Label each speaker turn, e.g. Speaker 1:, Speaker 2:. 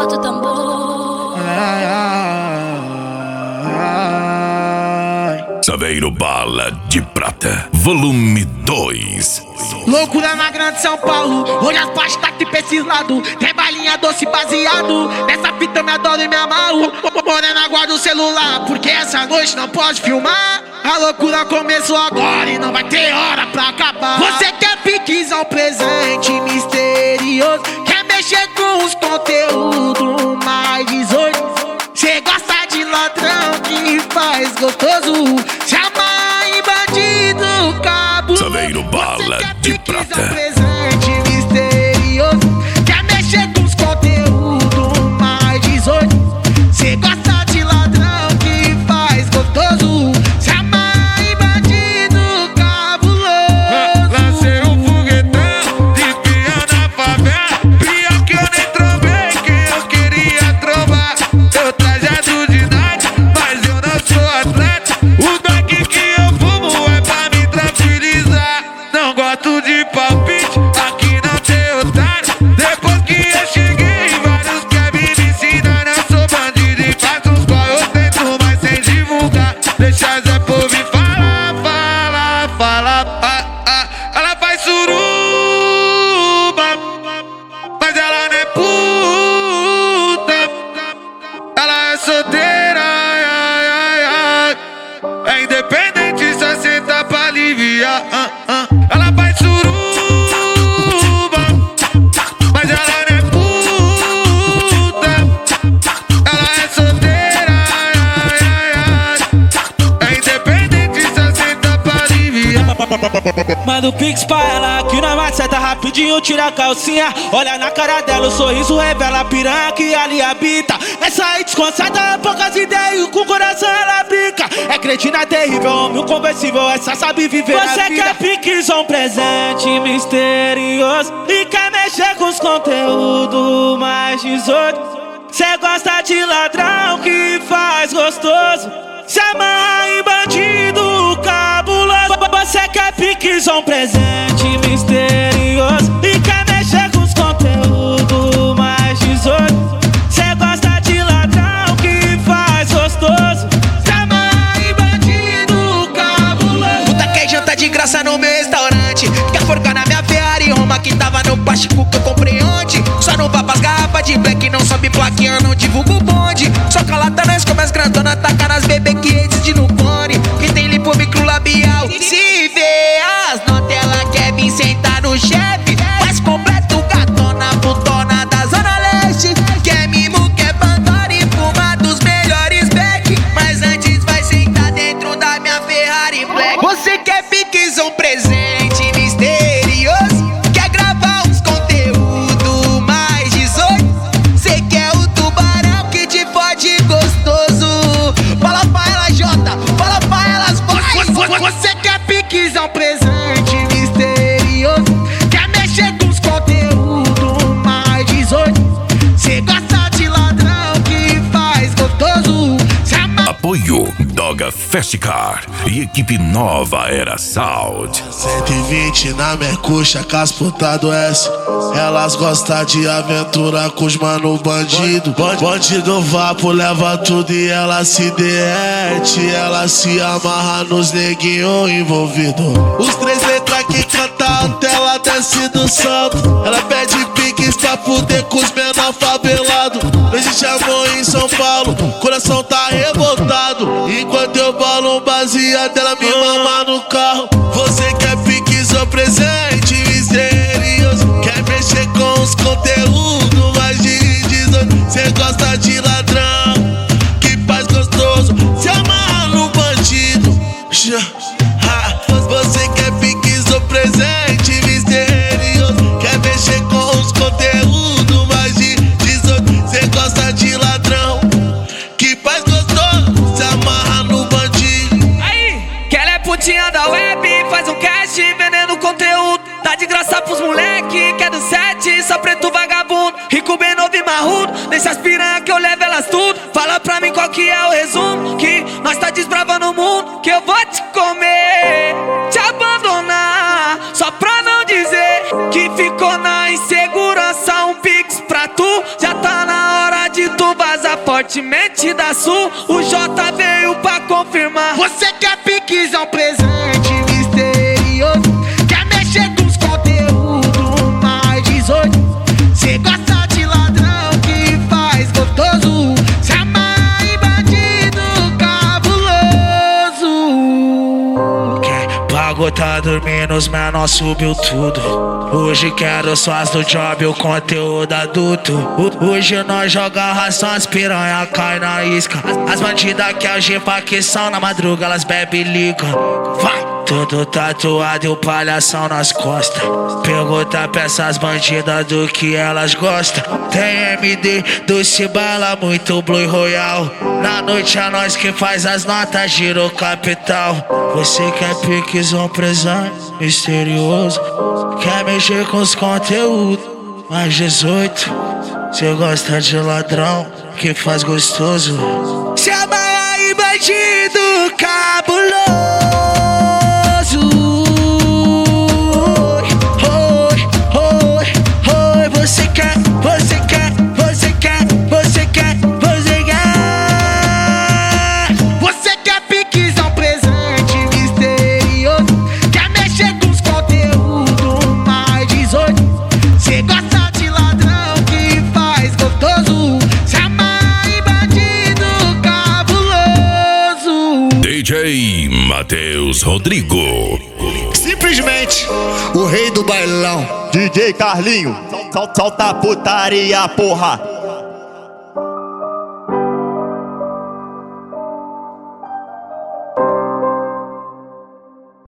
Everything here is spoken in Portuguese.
Speaker 1: Bota o tambor.
Speaker 2: Saveiro Bala de Prata, volume 2.
Speaker 3: Loucura na grande São Paulo, olha as pastas pra esses lados. Tem balinha doce baseado, nessa fita eu me adoro e me amarro. Morena, guarda o celular, porque essa noite não pode filmar. A loucura começou agora e não vai ter hora pra acabar. Você quer piquezão, presente misterioso, quer mexer com os conteúdos mais 18. Cê gosta de ladrão que faz gostoso, se amarra em bandido, cabo.
Speaker 2: Saveiro Bala de Prata.
Speaker 3: Presente misterioso, quer mexer com os conteúdos mais 18. Cê gosta de ladrão que faz gostoso, se amarra em bandido, cabuloso.
Speaker 4: Lancei um foguetão de pião na favela, pior que eu nem trovei, que eu queria trovar. Eu trajado de night, mas eu não sou atleta. O daqui que eu fumo é pra me tranquilizar. Não gosto de palpite, aqui não tem otário. Depois que eu cheguei, vários querem me ensinar. Eu sou bandido e faço uns qual eu tento, mas sem divulgar. Deixa Zé Povo me falar, Ela faz suruba, mas ela não é puta. Ela é solteira, é independente, só senta pra aliviar. Ela faz suruba, mas ela não é puta. Ela é solteira, é independente, só senta pra aliviar.
Speaker 5: Manda o pix pra ela que na maceta rapidinho tira a calcinha. Olha na cara dela, o sorriso revela a piranha que ali habita. Essa aí desconcerta, poucas ideias, com o coração ela brinca. É cretina terrível, homem inconversível, essa sabe viver a vida. Você quer piquezão, presente misterioso, e quer mexer com os conteúdos mais 18. Cê gosta de ladrão que faz gostoso, se amarra em bandido, cabuloso. Você quer piquezão, presente misterioso, e quer mexer com os conteúdos mais 18. Cê gosta de ladrão que faz gostoso, se amarra em bandido, cabuloso.
Speaker 3: Puta, quer janta de graça no meu restaurante, quer forcar na minha Ferrari Roma que tava no plástico que eu comprei ontem. Só não vá pras garrafas de black, não sobe plaquinha, não divulgo o bonde. Só calata nós como as grandonas, taca nas bebê que reside no cone, que tem lipo microlabial. Se vê as notas, ela quer vir sentar no chefe, faz completo gatona, putona da Zona Leste. Quer mimo, quer Pandora e fuma dos melhores back, mas antes vai sentar dentro da minha Ferrari Black. Você quer piquezão, presente misterioso, quer gravar uns conteúdo mais 18. Cê quer o tubarão que te fode gostoso. Fala pra ela, Jota, fala pra elas, vai. Você quer piquezão, presente misterioso, quer mexer com os conteúdos mais 18. Cê gosta de ladrão que faz gostoso, se amarra.
Speaker 2: Apoio Doga Festicar e equipe Nova Era Sound.
Speaker 6: 120 na minha coxa, casputado S. Elas gostam de aventura com os mano bandido. Bandido vapo, leva tudo e ela se derrete. Ela se amarra nos neguinhos envolvidos. Os 3 letras que canta até ela desce do salto. Ela pede piques pra fuder com os menor favelado. Não existe amor em São Paulo, coração tá revoltado. Enquanto eu balo um baseado, ela me mama no carro. Você quer piquezão, presente misterioso, quer mexer com os conteúdos mais de 18. Cê gosta de ladrão que faz gostoso, se amarra no bandido. Você quer piquezão, presente misterioso, quer mexer com os conteúdos mais de 18. Cê gosta de ladrão que faz gostoso, se amarra no bandido.
Speaker 5: Aí, que ela é putinha da web, faz um cast vendendo conteúdo. Tá de graça pros moleque, que é do 7, só preto vagabundo. Rico, bem novo e marrudo, deixa as piranha que eu levo elas tudo. Fala pra mim qual que é o resumo, que nós tá desbravando o mundo. Que eu vou te comer, te abandonar, só pra não dizer que ficou na insegurança. Um pix pra tu, já tá na hora
Speaker 3: continente da Sul, o J veio pra confirmar. Você quer piquezão presente misterioso, quer mexer com os conteúdos mais 18. Cê gosta de ladrão que faz gostoso, se amarra em bandido cabuloso. Quem pagou tá dormindo, os menor subiu tudo. Hoje quero só as do job, o conteúdo adulto. Hoje nós joga ração, as piranha cai na isca. As bandidas que algema que são na madruga, elas bebe e ligam. Vai! Tudo tatuado e o palhação nas costas. Pergunta pra essas bandidas do que elas gostam. Tem MD, doce bala, muito Blue Royal. Na noite é nós que faz as notas, giro capital. Você quer piquezão presente misterioso, quer mexer com os conteúdos mais 18. Cê gosta de ladrão que faz gostoso, se amarra em bandido cabuloso.
Speaker 2: DJ Matheus Rodrigo.
Speaker 1: Simplesmente o rei do bailão.
Speaker 7: DJ Carlinho, solta a putaria, porra.